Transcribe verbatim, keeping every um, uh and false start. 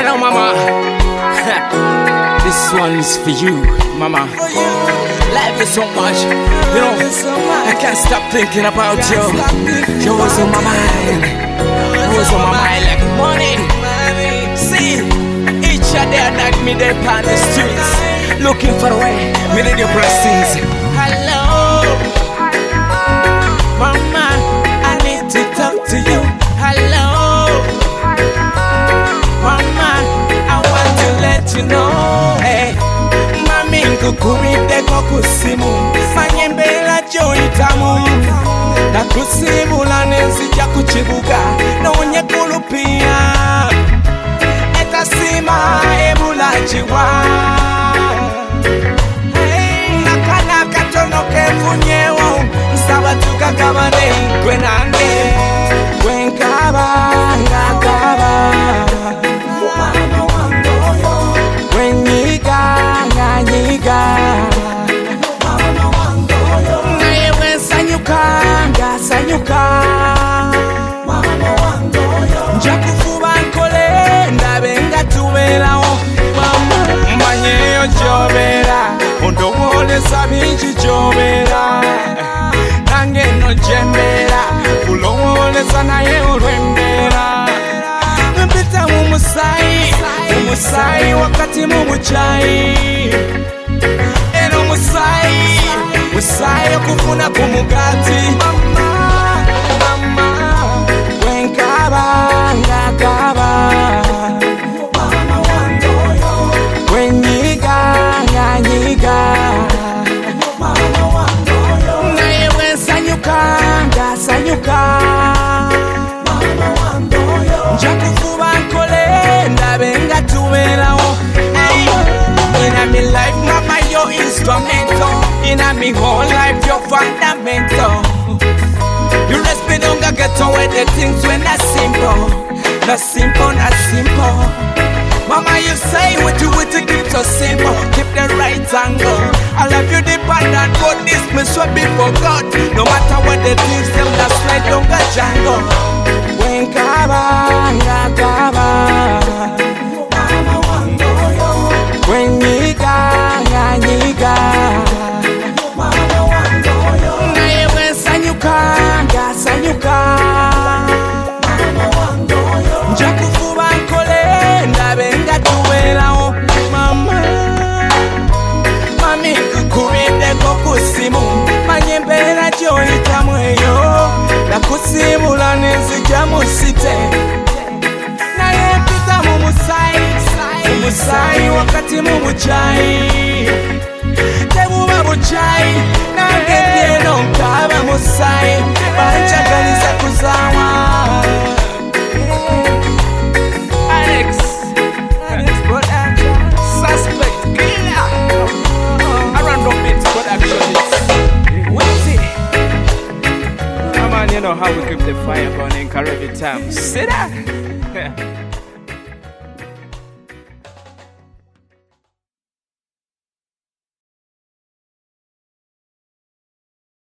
know, mama. This one's for you, mama. Love you so much. You know, I can't stop thinking about you. You was on my mind. You was on my mind like money. See, each other knock me there on the streets, looking for a way. Me need your blessings. Hello, mama. I need to talk to you. Hello, mama. I want to let you know. Hey, mami nkukuride kwa kusimu manyembela joitamu na kusimu la nenzija kuchibuga na unye kulupia etasima ebula jiwa. Hey, nakana katono kefunyewo msaba tukakabane kwenande kwenkaba ngakaba kwenyiga nganyiga nayewe sanyuka ngasanyuka njakufuba nkole ndabe nga tuberawo mmanyeyo gyobera ondowoleza bingi gyobera nange no gyembeera kulowoleza naye olwembeera mpita mu musayi musayi wakati mu muchayi eno musayi musayi okufuna ku mugati mama mama wenkaba ngakaba wenyiga nganyiga naye wensanyuka ngasanyuka njakufuba nkole ndabe nga tuberawo. Inna me life, mama, you're instrumental. Inna me whole life, you're fundamental. You respect on the ghetto where the things when not simple, not simple, not simple. Mama, you say what you want to keep so simple, keep the right angle. I love you deep and that God this me so before God. No matter what the things them that slide down the jungle. When kaba ngakaba, when nyiga nganyiga, naye wensanyuka ngasanyuka, njakufuba nkole ndabe nga tuberawo. Mama, mami nkukubideko kusimu manyembera gyoyitamu eyo nakusimula nenzija mu site naye mpita mu musayi umusayi wakati mu buchayi tebuba buchayi nange byeno nkaba musayi banjagaliza kuzawa. Alex Alex production suspect killer around the beats production. What's it? Come on, you know how we keep the fire burning every time. See that?